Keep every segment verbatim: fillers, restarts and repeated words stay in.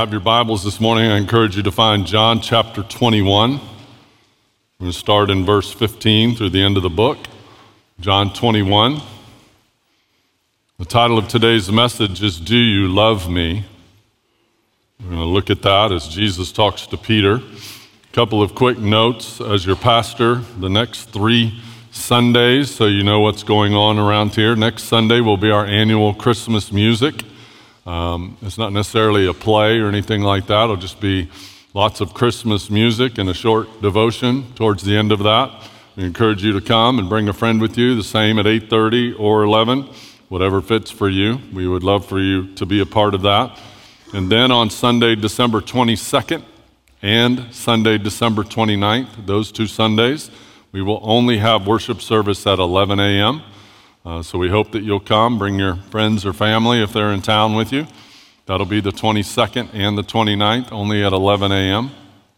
have your Bibles this morning, I encourage you to find John chapter twenty-one. We're going to start in verse fifteen through the end of the book. John twenty-one. The title of today's message is, Do You Love Me? We're going to look at that as Jesus talks to Peter. A couple of quick notes as your pastor the next three Sundays, so you know what's going on around here. Next Sunday will be our annual Christmas music. Um, it's not necessarily a play or anything like that. It'll just be lots of Christmas music and a short devotion towards the end of that. We encourage you to come and bring a friend with you, the same at eight thirty or eleven, whatever fits for you. We would love for you to be a part of that. And then on Sunday, December twenty-second and Sunday, December twenty-ninth, those two Sundays, we will only have worship service at eleven a.m., Uh, so we hope that you'll come, bring your friends or family if they're in town with you. That'll be the twenty-second and the twenty-ninth, only at eleven a.m.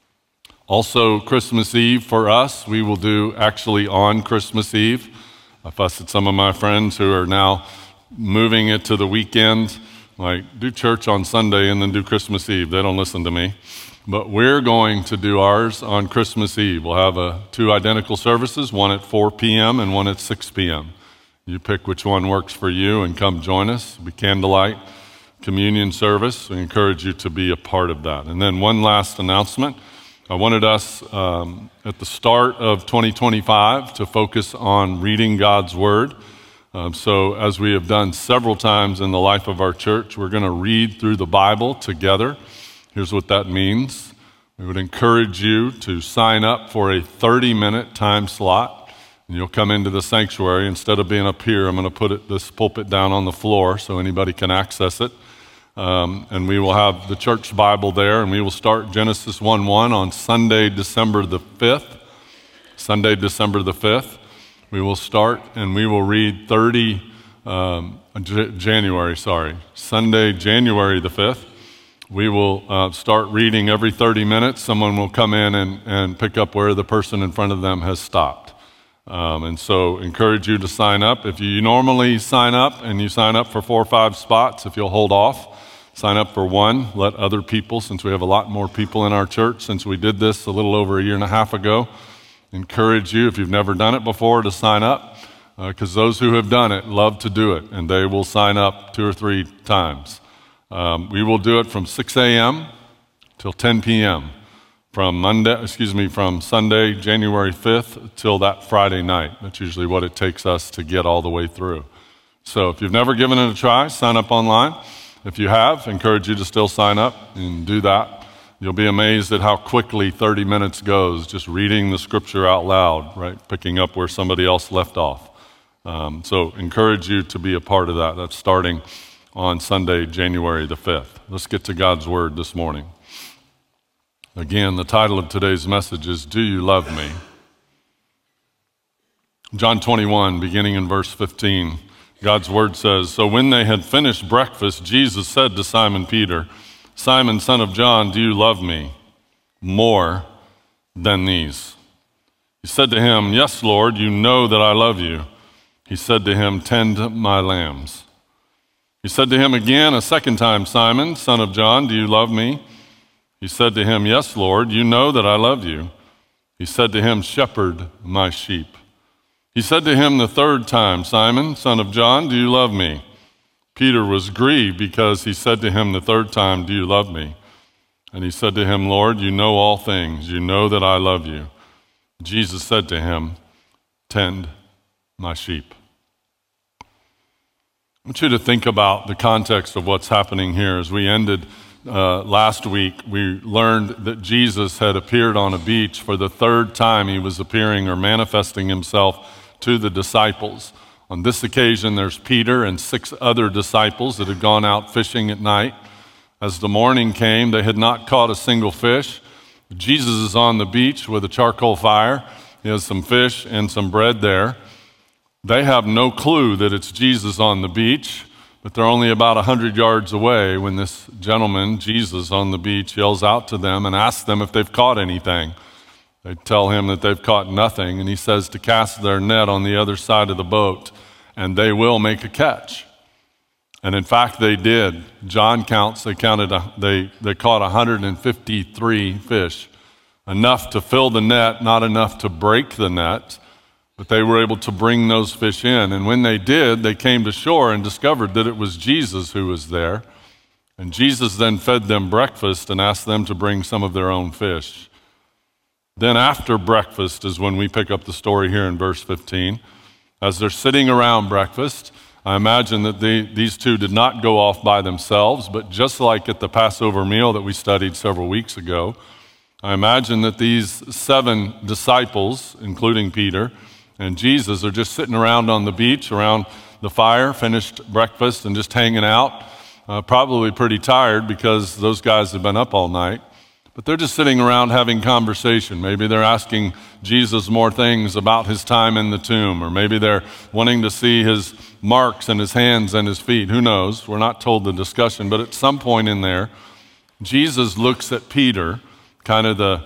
Also, Christmas Eve for us, we will do actually on Christmas Eve. I fussed at some of my friends who are now moving it to the weekend, like do church on Sunday and then do Christmas Eve. They don't listen to me. But we're going to do ours on Christmas Eve. We'll have a, two identical services, one at four p.m. and one at six p.m. You pick which one works for you and come join us. It'll be candlelight communion service. We encourage you to be a part of that. And then one last announcement. I wanted us um, at the start of twenty twenty-five to focus on reading God's Word. Um, so as we have done several times in the life of our church, we're going to read through the Bible together. Here's what that means. We would encourage you to sign up for a thirty-minute time slot. And you'll come into the sanctuary. Instead of being up here, I'm going to put it, this pulpit down on the floor so anybody can access it. Um, and we will have the church Bible there, and we will start Genesis one one on Sunday, December the fifth. Sunday, December the fifth. We will start, and we will read thirty, um, J- January, sorry, Sunday, January the fifth. We will uh, start reading every thirty minutes. Someone will come in and, and pick up where the person in front of them has stopped. Um, and so encourage you to sign up. If you normally sign up and you sign up for four or five spots, if you'll hold off, sign up for one. Let other people, since we have a lot more people in our church, since we did this a little over a year and a half ago, encourage you, if you've never done it before, to sign up, because uh, those who have done it love to do it, and they will sign up two or three times. Um, we will do it from six a.m. till ten p.m., From Monday, excuse me, from Sunday, January fifth, till that Friday night. That's usually what it takes us to get all the way through. So if you've never given it a try, sign up online. If you have, encourage you to still sign up and do that. You'll be amazed at how quickly thirty minutes goes, just reading the scripture out loud, right? Picking up where somebody else left off. Um, so encourage you to be a part of that. That's starting on Sunday, January the fifth. Let's get to God's Word this morning. Again, the title of today's message is, Do You Love Me? John twenty-one, beginning in verse fifteen, God's Word says, So when they had finished breakfast, Jesus said to Simon Peter, Simon, son of John, do you love me more than these? He said to him, Yes, Lord, you know that I love you. He said to him, Tend my lambs. He said to him again a second time, Simon, son of John, do you love me? He said to him, Yes, Lord, you know that I love you. He said to him, Shepherd my sheep. He said to him the third time, Simon, son of John, do you love me? Peter was grieved because he said to him the third time, Do you love me? And he said to him, Lord, you know all things. You know that I love you. Jesus said to him, Tend my sheep. I want you to think about the context of what's happening here. As we ended Uh, last week, we learned that Jesus had appeared on a beach for the third time. He was appearing or manifesting himself to the disciples. On this occasion, there's Peter and six other disciples that had gone out fishing at night. As the morning came, they had not caught a single fish. Jesus is on the beach with a charcoal fire. He has some fish and some bread there. They have no clue that it's Jesus on the beach. But they're only about one hundred yards away when this gentleman, Jesus, on the beach yells out to them and asks them if they've caught anything. They tell him that they've caught nothing, and he says to cast their net on the other side of the boat, and they will make a catch. And in fact, they did. John counts, they counted, they, they caught one hundred fifty-three fish, enough to fill the net, not enough to break the net, but they were able to bring those fish in. And when they did, they came to shore and discovered that it was Jesus who was there. And Jesus then fed them breakfast and asked them to bring some of their own fish. Then after breakfast is when we pick up the story here in verse fifteen. As they're sitting around breakfast, I imagine that they, these two did not go off by themselves, but just like at the Passover meal that we studied several weeks ago, I imagine that these seven disciples, including Peter and Jesus, are just sitting around on the beach, around the fire, finished breakfast, and just hanging out, uh, probably pretty tired because those guys have been up all night. But they're just sitting around having conversation. Maybe they're asking Jesus more things about his time in the tomb, or maybe they're wanting to see his marks in his hands and his feet. Who knows? We're not told the discussion, but at some point in there, Jesus looks at Peter, kind of the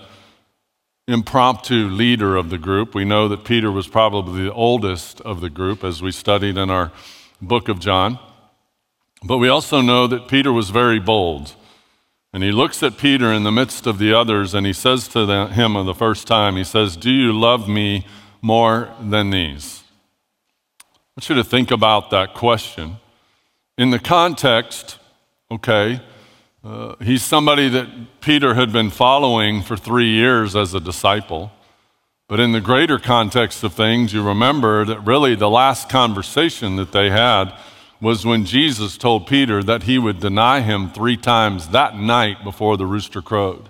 impromptu leader of the group. We know that Peter was probably the oldest of the group, as we studied in our book of John. But we also know that Peter was very bold. And he looks at Peter in the midst of the others, and he says to the, him for the first time, he says, "Do you love me more than these?" I want you to think about that question. In the context, okay, uh, he's somebody that Peter had been following for three years as a disciple. But in the greater context of things, you remember that really the last conversation that they had was when Jesus told Peter that he would deny him three times that night before the rooster crowed.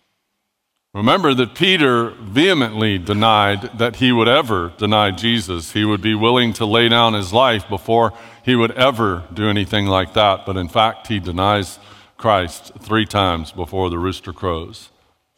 Remember that Peter vehemently denied that he would ever deny Jesus. He would be willing to lay down his life before he would ever do anything like that. But in fact, he denies Christ three times before the rooster crows.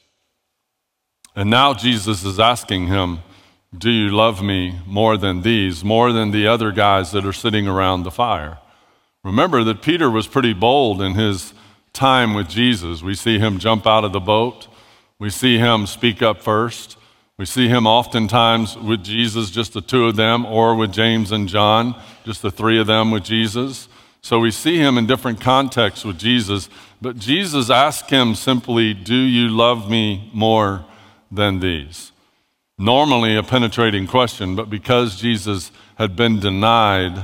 And now Jesus is asking him, "Do you love me more than these, more than the other guys that are sitting around the fire?" Remember that Peter was pretty bold in his time with Jesus. We see him jump out of the boat. We see him speak up first. We see him oftentimes with Jesus, just the two of them, or with James and John, just the three of them with Jesus. So we see him in different contexts with Jesus. But Jesus asked him simply, "Do you love me more than these?" Normally a penetrating question, but because Jesus had been denied,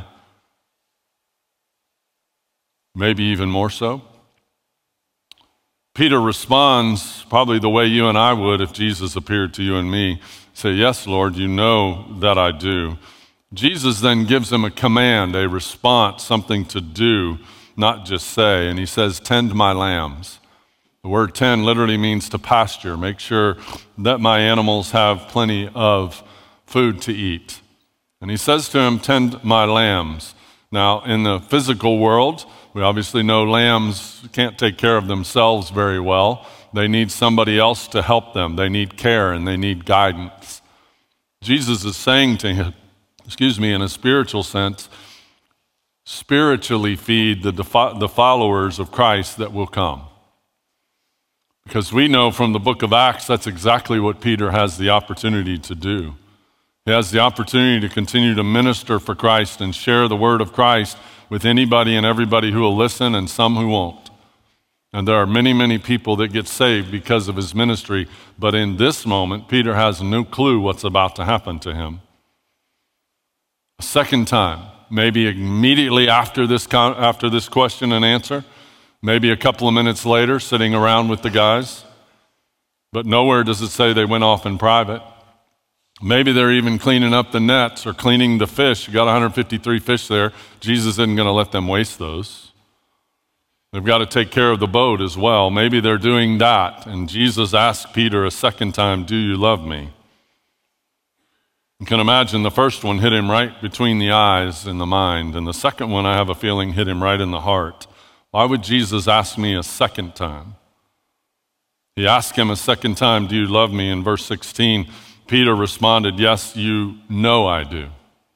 maybe even more so, Peter responds probably the way you and I would if Jesus appeared to you and me. Say, "Yes, Lord, you know that I do." Jesus then gives him a command, a response, something to do, not just say. And he says, "Tend my lambs." The word tend literally means to pasture. Make sure that my animals have plenty of food to eat. And he says to him, "Tend my lambs." Now, in the physical world, we obviously know lambs can't take care of themselves very well. They need somebody else to help them. They need care and they need guidance. Jesus is saying to him, excuse me, in a spiritual sense, spiritually feed the, defi- the followers of Christ that will come. Because we know from the book of Acts, that's exactly what Peter has the opportunity to do. He has the opportunity to continue to minister for Christ and share the word of Christ with anybody and everybody who will listen and some who won't. And there are many, many people that get saved because of his ministry. But in this moment, Peter has no clue what's about to happen to him. A second time, maybe immediately after this, con- after this question and answer, maybe a couple of minutes later, sitting around with the guys, but nowhere does it say they went off in private. Maybe they're even cleaning up the nets or cleaning the fish. You got one hundred fifty-three fish there. Jesus isn't going to let them waste those. They've got to take care of the boat as well. Maybe they're doing that. And Jesus asked Peter a second time, "Do you love me?" You can imagine the first one hit him right between the eyes and the mind. And the second one, I have a feeling, hit him right in the heart. Why would Jesus ask me a second time? He asked him a second time, "Do you love me?" In verse sixteen, Peter responded, "Yes, you know I do."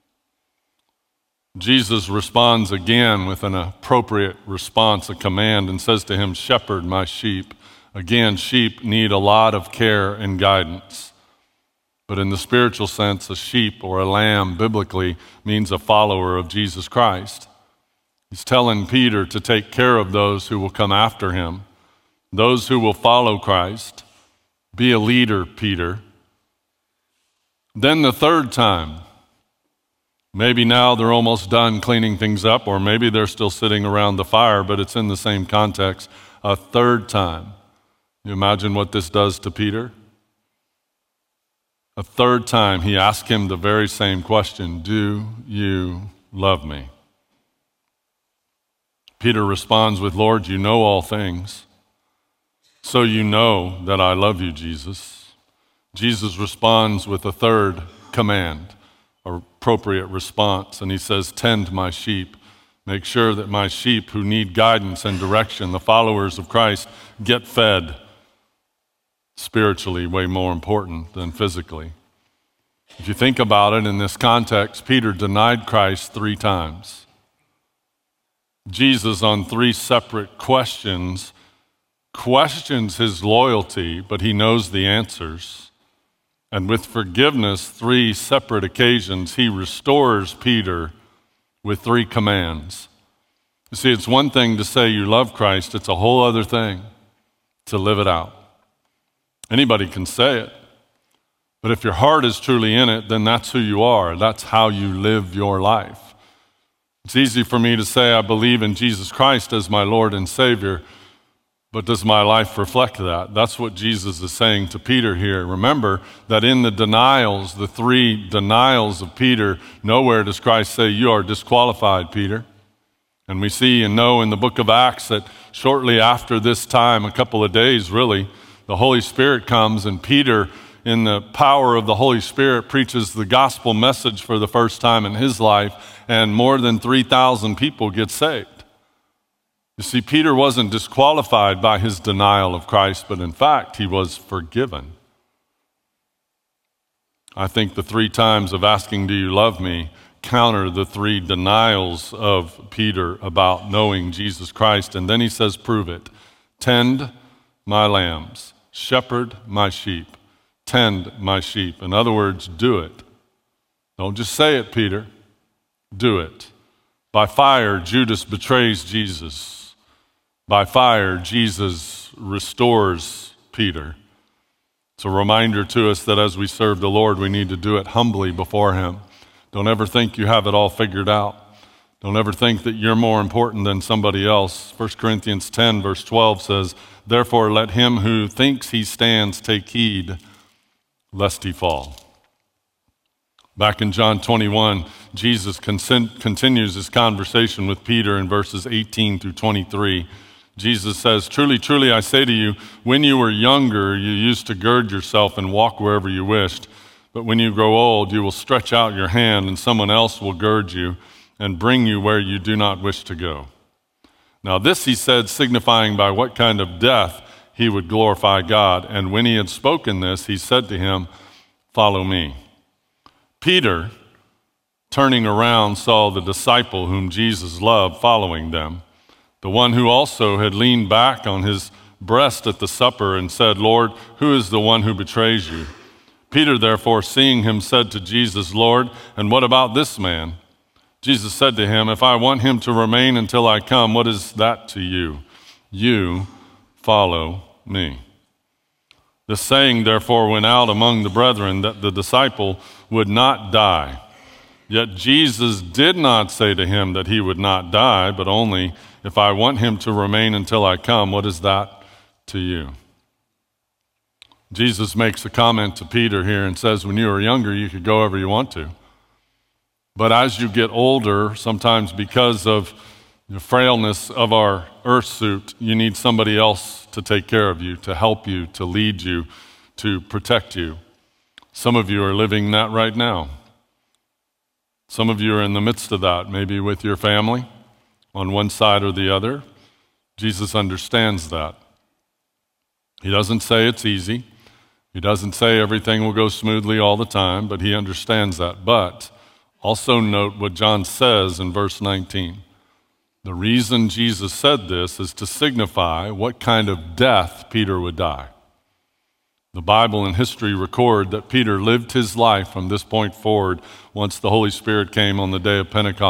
Jesus responds again with an appropriate response, a command, and says to him, "Shepherd my sheep." Again, sheep need a lot of care and guidance. But in the spiritual sense, a sheep or a lamb biblically means a follower of Jesus Christ. He's telling Peter to take care of those who will come after him, those who will follow Christ. Be a leader, Peter. Then the third time, maybe now they're almost done cleaning things up, or maybe they're still sitting around the fire, but it's in the same context. A third time. You imagine what this does to Peter? A third time, he asked him the very same question, do you love me? Peter responds with, Lord, you know all things, so you know that I love you, Jesus. Jesus responds with a third command, or appropriate response, and he says, tend my sheep. Make sure that my sheep who need guidance and direction, the followers of Christ, get fed. Spiritually, way more important than physically. If you think about it in this context, Peter denied Christ three times. Jesus, on three separate questions, questions his loyalty, but he knows the answers. And with forgiveness, three separate occasions, he restores Peter with three commands. You see, it's one thing to say you love Christ, it's a whole other thing to live it out. Anybody can say it, but if your heart is truly in it, then that's who you are. That's how you live your life. It's easy for me to say I believe in Jesus Christ as my Lord and Savior, but does my life reflect that? That's what Jesus is saying to Peter here. Remember that in the denials, the three denials of Peter, nowhere does Christ say, you are disqualified, Peter. And we see and know in the book of Acts that shortly after this time, a couple of days really, the Holy Spirit comes, and Peter, in the power of the Holy Spirit, preaches the gospel message for the first time in his life, and more than three thousand people get saved. You see, Peter wasn't disqualified by his denial of Christ, but in fact, he was forgiven. I think the three times of asking, do you love me, counter the three denials of Peter about knowing Jesus Christ. And then he says, prove it. Tend my lambs. Shepherd my sheep. Tend my sheep. In other words, do it. Don't just say it, Peter. Do it. By fire, Judas betrays Jesus. By fire, Jesus restores Peter. It's a reminder to us that as we serve the Lord, we need to do it humbly before him. Don't ever think you have it all figured out. Don't ever think that you're more important than somebody else. First Corinthians ten, verse twelve says, therefore let him who thinks he stands take heed, lest he fall. Back in John twenty-one, Jesus consent, continues his conversation with Peter in verses eighteen through twenty-three. Jesus says, truly, truly, I say to you, when you were younger, you used to gird yourself and walk wherever you wished. But when you grow old, you will stretch out your hand, and someone else will gird you and bring you where you do not wish to go. Now this he said, signifying by what kind of death he would glorify God. And when he had spoken this, he said to him, follow me. Peter, turning around, saw the disciple whom Jesus loved following them, the one who also had leaned back on his breast at the supper and said, Lord, who is the one who betrays you? Peter, therefore, seeing him, said to Jesus, Lord, and what about this man? Jesus said to him, if I want him to remain until I come, what is that to you? You follow me. The saying, therefore, went out among the brethren that the disciple would not die. Yet Jesus did not say to him that he would not die, but only, if I want him to remain until I come, what is that to you? Jesus makes a comment to Peter here and says, when you were younger, you could go wherever you want to. But as you get older, sometimes because of the frailness of our earth suit, you need somebody else to take care of you, to help you, to lead you, to protect you. Some of you are living that right now. Some of you are in the midst of that, maybe with your family on one side or the other. Jesus understands that. He doesn't say it's easy. He doesn't say everything will go smoothly all the time, but he understands that. But also note what John says in verse nineteen. The reason Jesus said this is to signify what kind of death Peter would die. The Bible and history record that Peter lived his life from this point forward, once the Holy Spirit came on the day of Pentecost,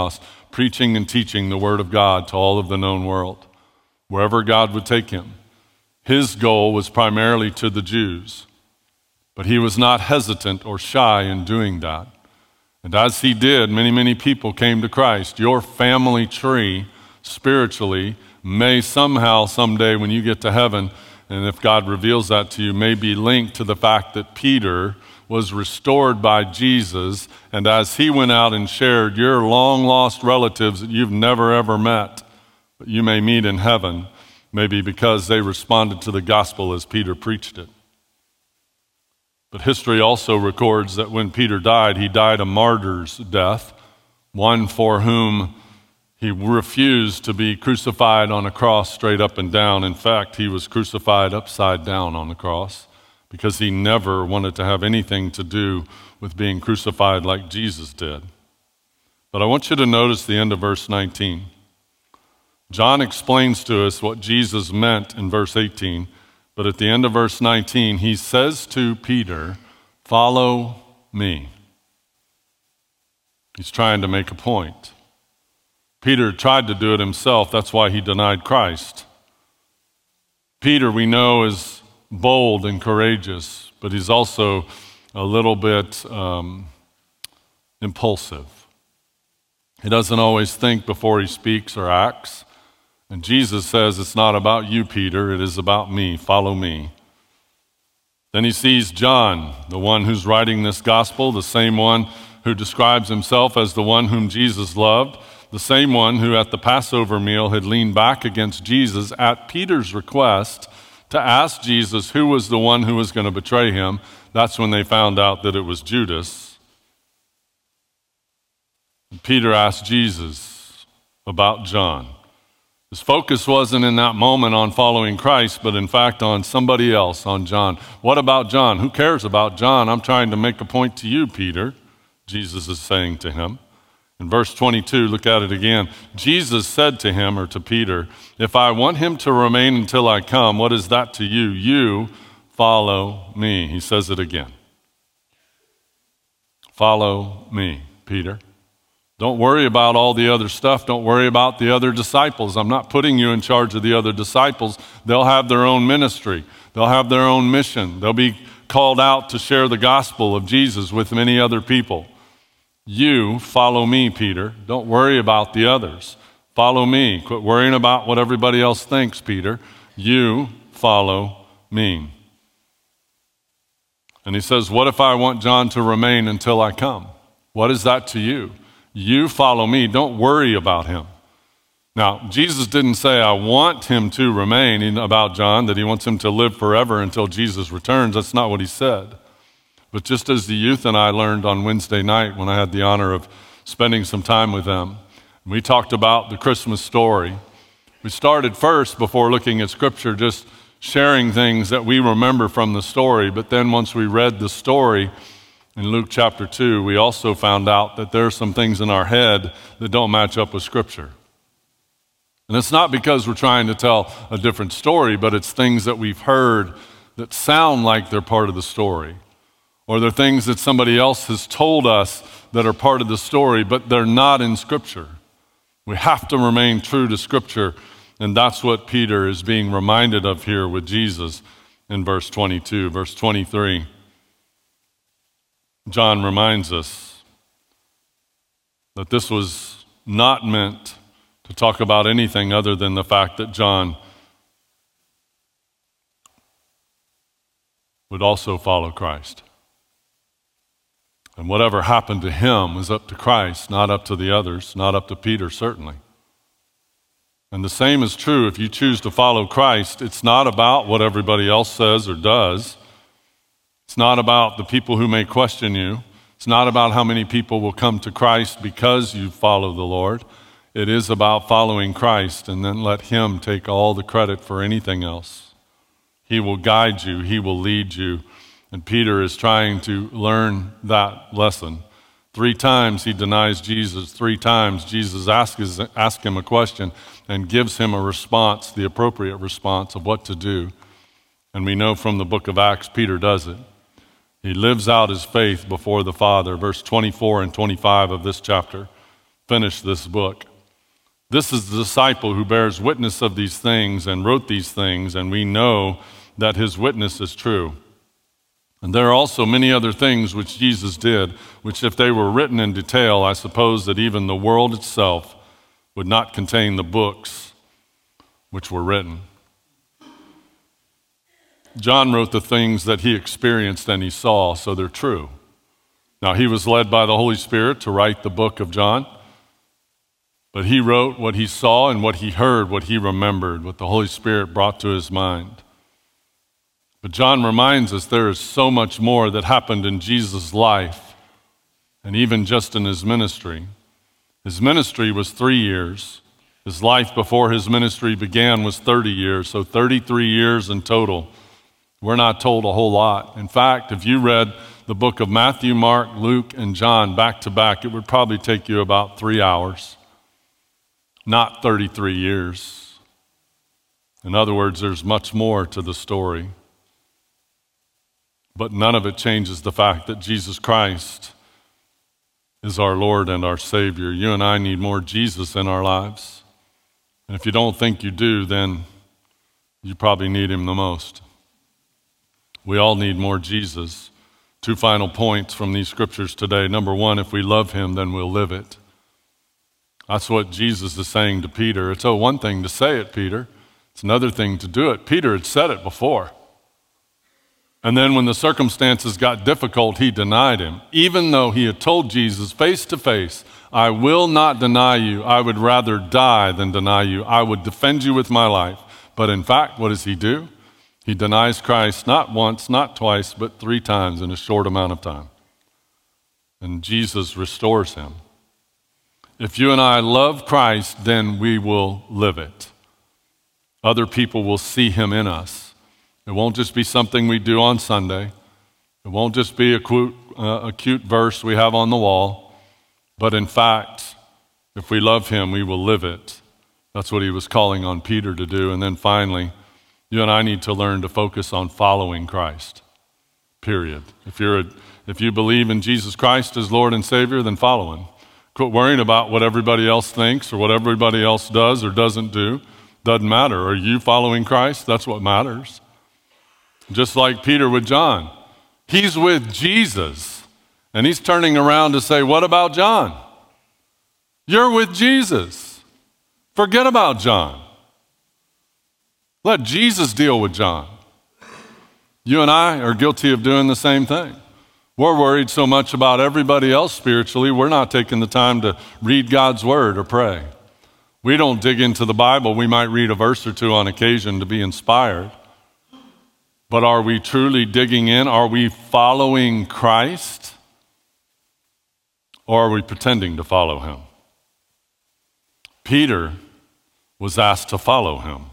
preaching and teaching the Word of God to all of the known world, wherever God would take him. His goal was primarily to the Jews, but he was not hesitant or shy in doing that. And as he did, many, many people came to Christ. Your family tree, spiritually, may somehow, someday, when you get to heaven, and if God reveals that to you, may be linked to the fact that Peter was restored by Jesus, and as he went out and shared, your long-lost relatives that you've never, ever met, but you may meet in heaven, maybe because they responded to the gospel as Peter preached it. But history also records that when Peter died, he died a martyr's death, one for whom he refused to be crucified on a cross straight up and down. In fact, he was crucified upside down on the cross because he never wanted to have anything to do with being crucified like Jesus did. But I want you to notice the end of verse nineteen. John explains to us what Jesus meant in verse eighteen, but at the end of verse nineteen, he says to Peter, "Follow me." He's trying to make a point. Peter tried to do it himself. That's why he denied Christ. Peter, we know, is bold and courageous, but he's also a little bit um, impulsive. He doesn't always think before he speaks or acts. And Jesus says, it's not about you, Peter, it is about me. Follow me. Then he sees John, the one who's writing this gospel, the same one who describes himself as the one whom Jesus loved, the same one who at the Passover meal had leaned back against Jesus at Peter's request to ask Jesus who was the one who was going to betray him. That's when they found out that it was Judas. And Peter asked Jesus about John. His focus wasn't in that moment on following Christ, but in fact on somebody else, on John. What about John? Who cares about John? I'm trying to make a point to you, Peter, Jesus is saying to him. In verse twenty-two, look at it again. Jesus said to him, or to Peter, if I want him to remain until I come, what is that to you? You follow me. He says it again. Follow me, Peter. Don't worry about all the other stuff. Don't worry about the other disciples. I'm not putting you in charge of the other disciples. They'll have their own ministry. They'll have their own mission. They'll be called out to share the gospel of Jesus with many other people. You follow me, Peter. Don't worry about the others. Follow me. Quit worrying about what everybody else thinks, Peter. You follow me. And he says, what if I want John to remain until I come? What is that to you? You follow me. Don't worry about him. Now, Jesus didn't say, I want him to remain, about John, that he wants him to live forever until Jesus returns. That's not what he said. But just as the youth and I learned on Wednesday night when I had the honor of spending some time with them, we talked about the Christmas story. We started first, before looking at Scripture, just sharing things that we remember from the story. But then once we read the story, in Luke chapter two, we also found out that there are some things in our head that don't match up with Scripture. And it's not because we're trying to tell a different story, but it's things that we've heard that sound like they're part of the story. Or they're things that somebody else has told us that are part of the story, but they're not in Scripture. We have to remain true to Scripture, and that's what Peter is being reminded of here with Jesus in verse twenty-two. Verse twenty-three. John reminds us that this was not meant to talk about anything other than the fact that John would also follow Christ. And whatever happened to him was up to Christ, not up to the others, not up to Peter, certainly. And the same is true if you choose to follow Christ. It's not about what everybody else says or does. It's not about the people who may question you. It's not about how many people will come to Christ because you follow the Lord. It is about following Christ, and then let him take all the credit for anything else. He will guide you. He will lead you. And Peter is trying to learn that lesson. Three times he denies Jesus. Three times Jesus asks, asks him a question and gives him a response, the appropriate response of what to do. And we know from the book of Acts, Peter does it. He lives out his faith before the Father. Verse twenty-four and twenty-five of this chapter. finish this book. This is the disciple who bears witness of these things and wrote these things, and we know that his witness is true. And there are also many other things which Jesus did, which if they were written in detail, I suppose that even the world itself would not contain the books which were written. John wrote the things that he experienced and he saw, so they're true. Now, he was led by the Holy Spirit to write the book of John, but he wrote what he saw and what he heard, what he remembered, what the Holy Spirit brought to his mind. But John reminds us there is so much more that happened in Jesus' life and even just in his ministry. His ministry was three years. His life before his ministry began was thirty years, so thirty-three years in total. We're not told a whole lot. In fact, if you read the book of Matthew, Mark, Luke, and John back to back, it would probably take you about three hours, not thirty-three years. In other words, there's much more to the story. But none of it changes the fact that Jesus Christ is our Lord and our Savior. You and I need more Jesus in our lives. And if you don't think you do, then you probably need him the most. We all need more Jesus. Two final points from these scriptures today. Number one, if we love him, then we'll live it. That's what Jesus is saying to Peter. It's oh, one thing to say it, Peter. It's another thing to do it. Peter had said it before. And then when the circumstances got difficult, he denied him. Even though he had told Jesus face to face, I will not deny you. I would rather die than deny you. I would defend you with my life. But in fact, what does he do? He denies Christ not once, not twice, but three times in a short amount of time. And Jesus restores him. If you and I love Christ, then we will live it. Other people will see him in us. It won't just be something we do on Sunday. It won't just be a cute, uh, a cute verse we have on the wall. But in fact, if we love him, we will live it. That's what he was calling on Peter to do. And then finally, you and I need to learn to focus on following Christ, period. If you're a, if you believe in Jesus Christ as Lord and Savior, then follow him. Quit worrying about what everybody else thinks or what everybody else does or doesn't do. Doesn't matter. Are you following Christ? That's what matters. Just like Peter with John. He's with Jesus, and he's turning around to say, what about John? You're with Jesus. Forget about John. Let Jesus deal with John. You and I are guilty of doing the same thing. We're worried so much about everybody else spiritually, we're not taking the time to read God's word or pray. We don't dig into the Bible. We might read a verse or two on occasion to be inspired. But are we truly digging in? Are we following Christ? Or are we pretending to follow him? Peter was asked to follow him.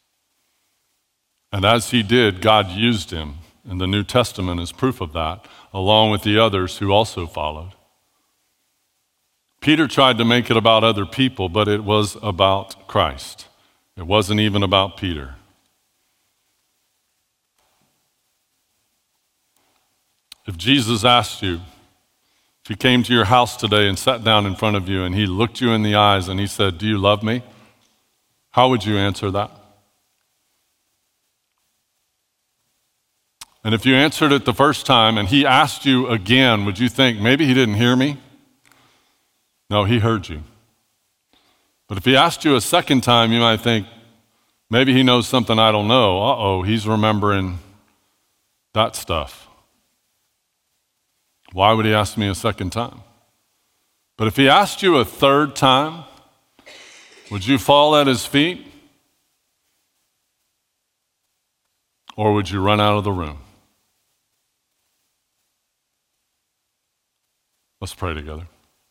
And as he did, God used him. And the New Testament is proof of that, along with the others who also followed. Peter tried to make it about other people, but it was about Christ. It wasn't even about Peter. If Jesus asked you, if he came to your house today and sat down in front of you and he looked you in the eyes and he said, do you love me? How would you answer that? And if you answered it the first time and he asked you again, would you think, maybe he didn't hear me? No, he heard you. But if he asked you a second time, you might think, maybe he knows something I don't know. Uh-oh, he's remembering that stuff. Why would he ask me a second time? But if he asked you a third time, would you fall at his feet? Or would you run out of the room? Let's pray together.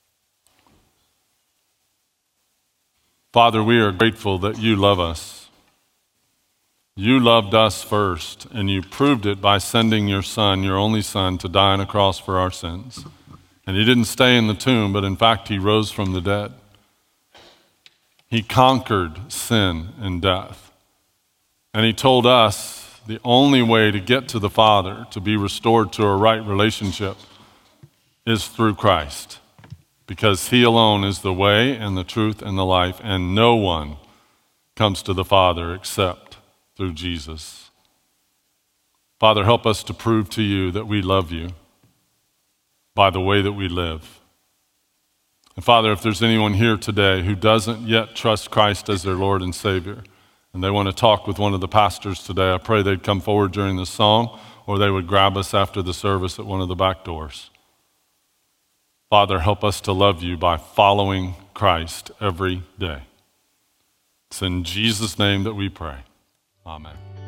Father, we are grateful that you love us. You loved us first, and you proved it by sending your son, your only son, to die on a cross for our sins. And he didn't stay in the tomb, but in fact, he rose from the dead. He conquered sin and death. And he told us the only way to get to the Father, to be restored to a right relationship, is through Christ. because he alone is the way and the truth and the life, and no one comes to the Father except through Jesus. Father, help us to prove to you that we love you by the way that we live. And Father, if there's anyone here today who doesn't yet trust Christ as their Lord and Savior, and they want to talk with one of the pastors today, I pray they'd come forward during the song, or they would grab us after the service at one of the back doors. Father, help us to love you by following Christ every day. It's in Jesus' name that we pray. Amen.